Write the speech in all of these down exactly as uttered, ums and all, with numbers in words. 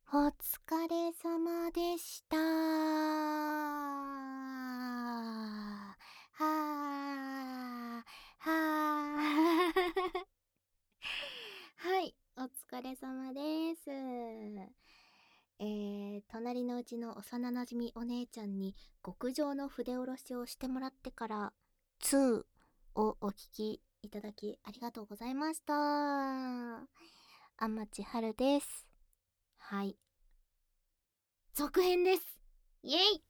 お疲れ様でした。はあ、はあ。はい、お疲れ様です。えー、隣のうちの幼馴染お姉ちゃんに極上の筆下ろしをしてもらってから、にをお聞きいただきありがとうございました。天地春です。はい。続編です。イエイ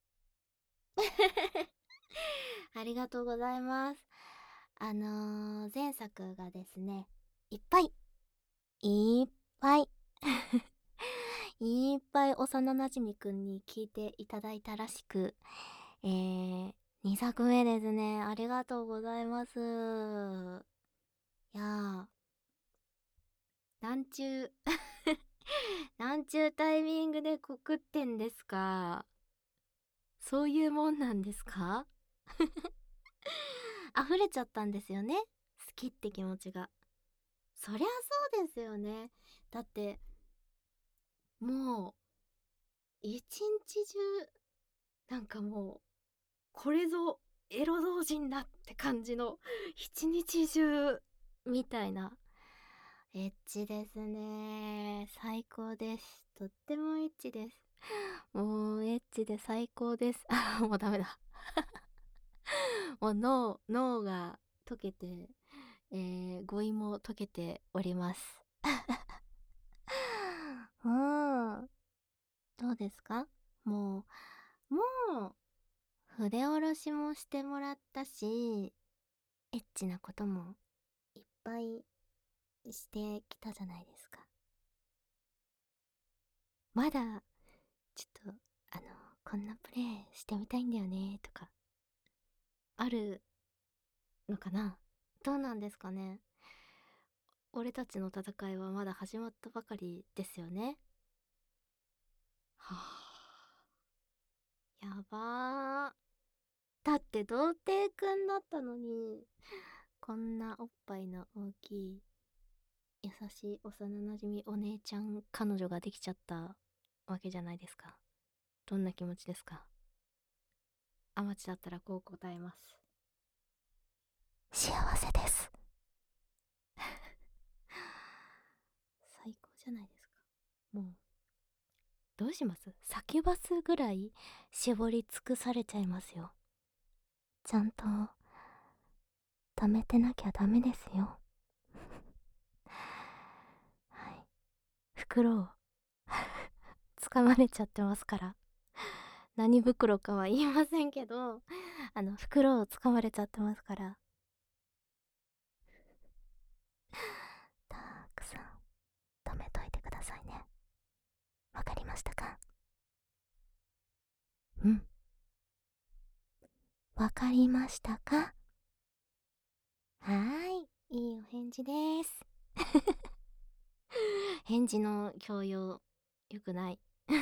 ありがとうございます。あのー、前作がですね、いっぱい、いっぱいいっぱい幼馴染くんに聞いていただいたらしく、えー、にさくめですね。ありがとうございます。いやー、なんちゅうなんちゅうタイミングで告ってんですか。そういうもんなんですか？溢れちゃったんですよね。好きって気持ちが。そりゃそうですよね。だって、もう、一日中、なんかもう、これぞエロ同人だって感じの、一日中、みたいな。エッチですね。最高です。とってもエッチです。もう、エッチで最高です。あ、もうダメだ。もう脳、脳が溶けて、えー、語彙も溶けております。うん。どうですか？もう、もう、筆下ろしもしてもらったし、エッチなこともいっぱいしてきたじゃないですか。まだ、ちょっと、あの、こんなプレイしてみたいんだよね、とか、あるのかな？どうなんですかね？俺たちの戦いはまだ始まったばかりですよね。はあ、やばー。だって童貞くんだったのに、こんなおっぱいの大きい優しい幼なじみお姉ちゃん彼女ができちゃったわけじゃないですか。どんな気持ちですか？アマチだったらこう答えます。幸せです。最高じゃないですか。もう、どうします？サキュバスぐらい絞り尽くされちゃいますよ。ちゃんと、溜めてなきゃダメですよ。はい。袋を掴まれちゃってますから。何袋かは言いませんけど、あの、袋を掴まれちゃってますから。たくさん、止めといてくださいね。わかりましたか？うん。わかりましたか？はーい。いいお返事です。返事の強要、よくない。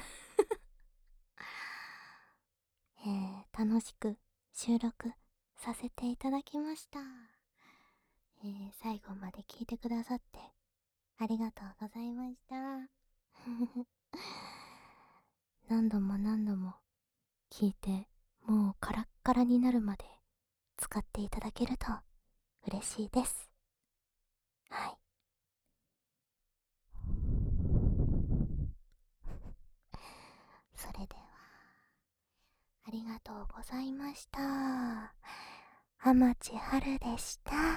えー、楽しく収録させていただきました。えー、最後まで聞いてくださってありがとうございました。何度も何度も聞いて、もうカラッカラになるまで使っていただけると嬉しいです。はい。それでは、ありがとうございました。天地春でした。